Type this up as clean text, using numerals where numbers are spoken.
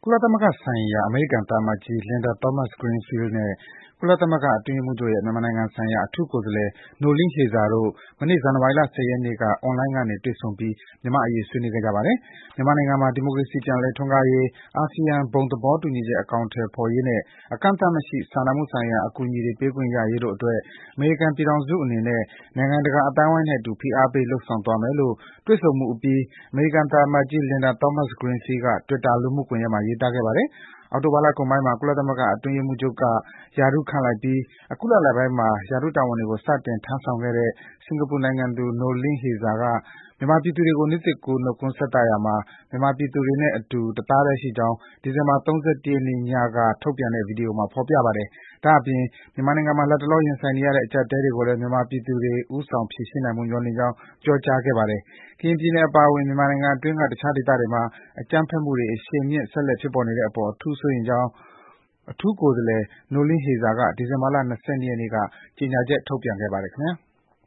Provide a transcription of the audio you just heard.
ကုလသမဂ္ဂဆိုင်ရာ အမေရိကန်သံအမတ်ကြီး Linda Thomas-Greenfield နဲ့ ကုလသမဂ္ဂအတွင်းရေးမှူးချုပ်ရဲ့ မြန်မာနိုင်ငံဆိုင်ရာ အထူးကိုယ်စားလှယ် Noeleen Heyzer တို့ မနေ့ ဇန်နဝါရီလ ၁၀ ရက်နေ့က အွန်လိုင်းကနေ တွေ့ဆုံပြီး မြန်မာ့အရေး ဆွေးနွေးခဲ့ကြပါတယ်။ မြန်မာနိုင်ငံမှာ ဒီမိုကရေစီ ပြန်လည်ထွန်းကားရေး၊ အာဆီယံ ဘုံသဘောတူညီချက် အကောင်အထည်ဖော်ရေးနဲ့ အကန့်အသတ်မရှိ စာနာမှုဆိုင်ရာ အကူအညီတွေ ပေးခွင့်ရရေးတို့အတွက် အမေရိကန်ပြည်ထောင်စုအနေနဲ့ နိုင်ငံတကာ အသိုင်းအဝိုင်းနဲ့အတူ ဖိအားပေး လုပ်ဆောင်သွားမယ်လို့ တွေ့ဆုံမှုအပြီး အမေရိကန်သံအမတ်ကြီး Linda Thomas-Greenfield က Twitter လူမှုကွန်ယက်မှာ ရေးသားခဲ့ပါတယ်။ အောက်တိုဘာလကုန်ပိုင်းမှာ ကုလသမဂ္ဂအတွင်းရေးမှူးချုပ်က ရာထူးခန့်လိုက်ပြီး အခုလလယ်ပိုင်းမှာ ရာထူးတာဝန်တွေကို စတင် ထမ်းဆောင်ခဲ့တဲ့ စင်္ကာပူနိုင်ငံသူ Noeleen Heyzer က မြန်မာပြည်သူတွေကို နှစ်သစ်ကူး နှုတ်ခွန်းဆက်သရာမှာ မြန်မာပြည်သူတွေနဲ့အတူ တသားတည်းရှိကြောင်း ဒီဇင်ဘာ ၃၁ ရက်နေ့ညက ထုတ်ပြန်တဲ့ ဗွီဒီယိုမှာ ဖော်ပြပါတယ်။ ဒါ့အပြင် မြန်မာနိုင်ငံမှာ လတ်တလော ရင်ဆိုင်နေရတဲ့ အကျပ်အတည်းတွေကိုလည်း မြန်မာပြည်သူတွေ ဦးဆောင် ဖြေရှင်းနိုင်ဖို့ မျှော်လင့်ကြောင်း ပြောကြားခဲ့ပါတယ်။ ကရင်ပြည်နယ်အပါအဝင် မြန်မာနိုင်ငံအတွင်းက တခြားဒေသတွေမှာ အကြမ်းဖက်မှုတွေ အရှိန်မြင့် ဆက်လက် ဖြစ်ပေါ်နေတဲ့အပေါ် အထူးစိုးရိမ်ကြောင်း အထူးကိုယ်စားလှယ် Noeleen Heyzer က ဒီဇင်ဘာလ ၂၂ ရက်နေ့က ကြေညာချက် ထုတ်ပြန်ခဲ့ပါတယ် ခင်ဗျာ။